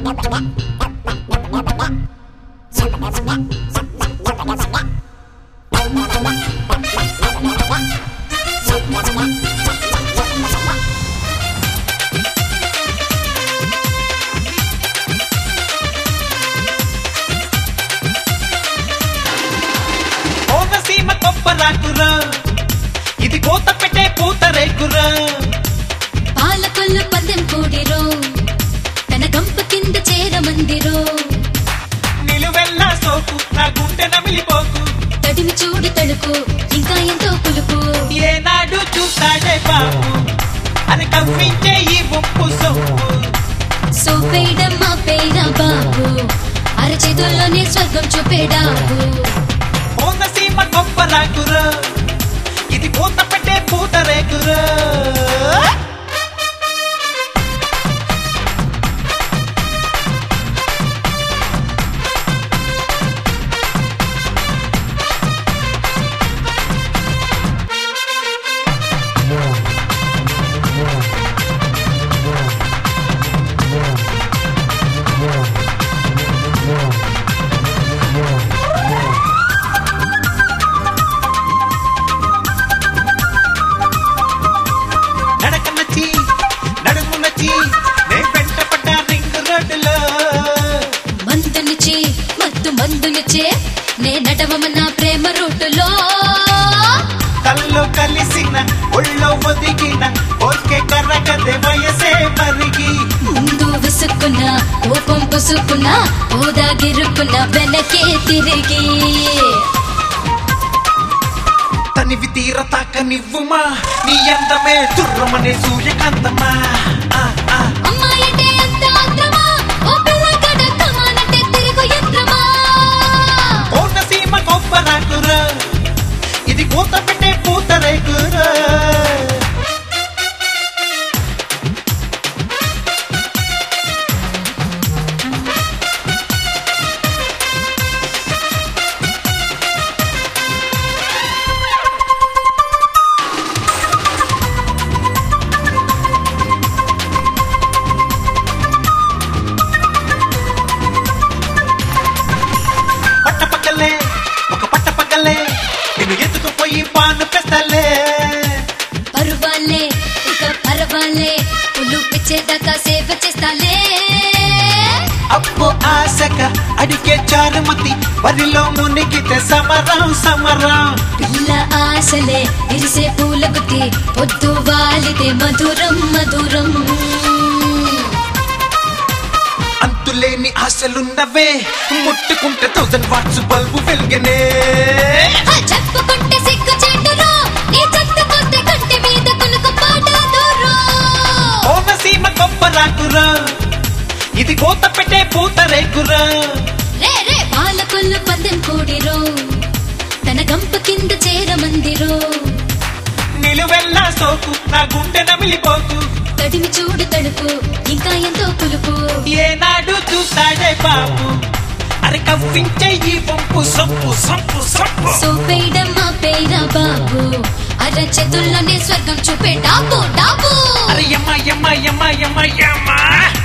ఇది కోత పెట్టే పూత రేకురా పాలకొల్లు పందెం కూడిరో తన గంప కింద చేరమందిరో నిలువెల్లా సోకు నా గుండె నమిలిపోకు తడిమి చూడు తడుకు ఇంకా ఎంతో పులుపు ఏనాడు చూస్తాడే బాబు అని కవ్వించే ఈ బొప్పు సొప్పు సోపేయడం మా పేర బాబు అరచేతుల్లోనే స్వర్గం చూపేడాబు కోనసీమ గొప్ప రాకురా ఇది కోత పెట్టే పూత రేకురా మందునిచే నే నడవమన్న ప్రేమ రూటులో కల్లో కలిసిన ఒళ్ళో ఒదిగిన ఓకే కర్రగదే వయసే మరిగి ముందు విసుక్కున్న కోపం పుసుకున్న ఓదాగిరుకున్న వెనకే తిరిగి తనివి తీర తాకనివ్వుమా నీ అందమే దుర్రమనే సూర్యకాంతమా అమ్మాయంటే ఎంత ఆత్రమా ఓ పిల్లగడ కమానంటే తిరుగు యంత్రమా కోనసీమ గొప్ప రాకురా ఇది కోత పెట్టే పూత రేకురా ఒక పట్ట పక్కలే నిన్ను ఎత్తుకుపోయి పాను పెస్తలే పరువాలే ఇక పరవాలే పులు పిచ్చేదాకా సేవ చేస్తాలే అప్పు ఆశక అడిగే చారుమతి వరిలో మునిగితే సమరం సమరం పిల్ల ఆశలే విరిసే పూల గుత్తి పొద్దు వాలితే మధురం మధురం అంతులేని ఆశలున్నవే ముట్టుకుంటే 1000 వాట్స్ బల్బు వెలుగనే చెప్పుకుంటే సిగ్గు చెట్టులో నీ చెత్తకొస్తే కంటి మీద కునుకు పాడదురో కోనసీమ గొప్ప రాకురా ఇది కోత పెట్టే పూత రేకురా రే రే పాలకొల్లు పందెం కూడిరో తన గంప కింద చేరమందిరో నిలువెల్లా సోకు నా గుండె నమిలిపోకు తడిమి చూడు తడుపు ఇంకా ఎంతో పులుపు ఏనాడు చూస్తాడే బాబు అరే కవ్వించే ఈ పంపు సొప్పు సొప్పు సొప్పు సోపేయడం మా పేర బాబు అరచేతుల్లోనే స్వర్గం చూపే డాబు డాబు అరే యమ్మ యమ్మ యమ్మ యమ్మ యమ్మ